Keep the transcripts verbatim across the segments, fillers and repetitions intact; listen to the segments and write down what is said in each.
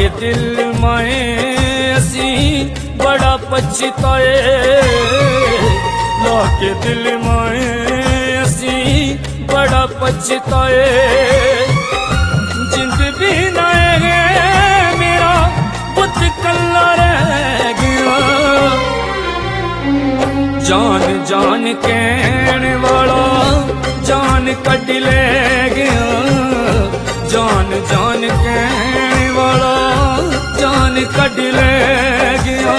दिल में असी बड़ा पछताए, लाके दिल में असी बड़ा पछताए। जिंद भी ना है मेरा बुत कल्ला रह गया, जान जान कहने वाला जान कट ले गया, जान जान कहने वाला जान कट ले गया।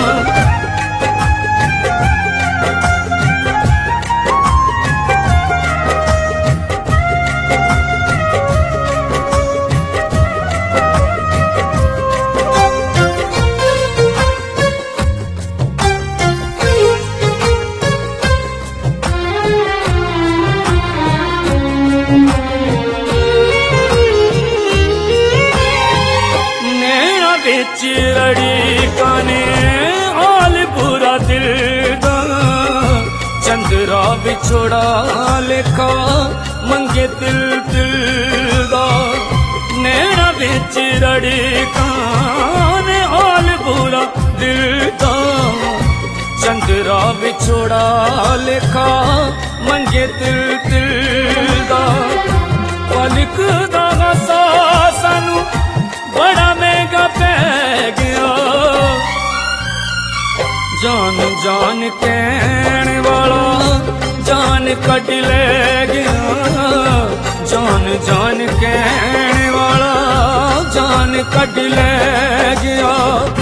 चिरड़ी काने हाल बुरा दिल दा, चंद्रा बिछोड़ा लेखा मंगे दिल दिल दा। नैना बिच रड़ी काने हाल बुरा दिल दा, चंद्रा बिछोड़ा लेखा मंगे दिल दिल दा। पलक दा हसा सानू बड़ा महंगा पै गया, जान जान कहने वाला जान कट ले गया, जान जान कहने वाला जान कट ले गया।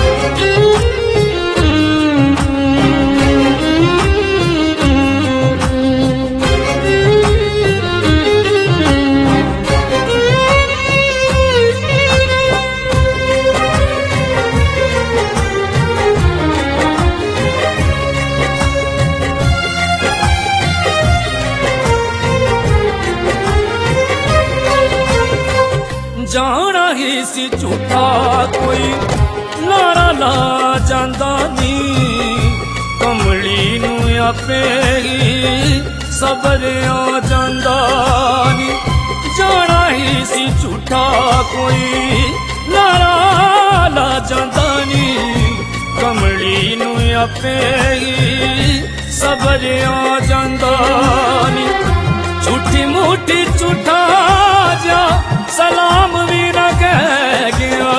जाना ही सी झूठा कोई नारा ला जांदा नी, कमली नू आपे ही सबर आ जांदा नी। जाना ही सी झूठा कोई नारा ला जांदा नी, कमली नू आपे ही सबर आ जांदा नी। झूठी मूठी झूठा जा सलाम भी न कह गया,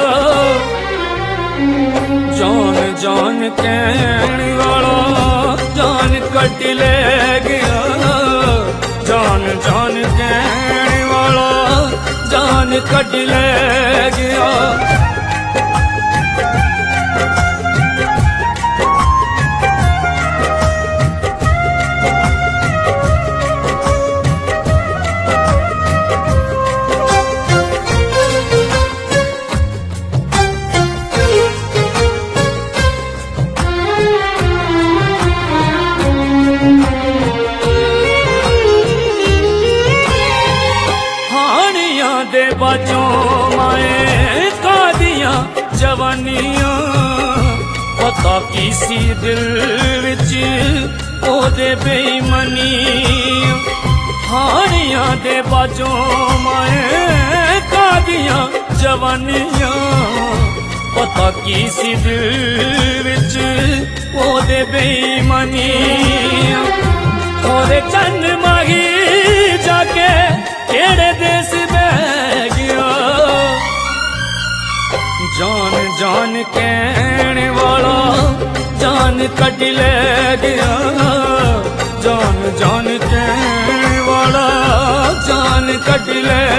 जान जान कहने वाला जान कट ले गया, जान जान कहने वाला जान कट ले गया। दे बाजों माए कादियां जवानियां, पता किसी दिल विच ओदे बेईमानियां। हानियां दे बाजों माए कादियां जवानियां, पता किसी दिल विच ओदे बेईमानियां। थोड़े चंद माही जाके केड़े देश जान जान कहने वाला जान कट ले गया, जान जान कहने वाला जान कट ले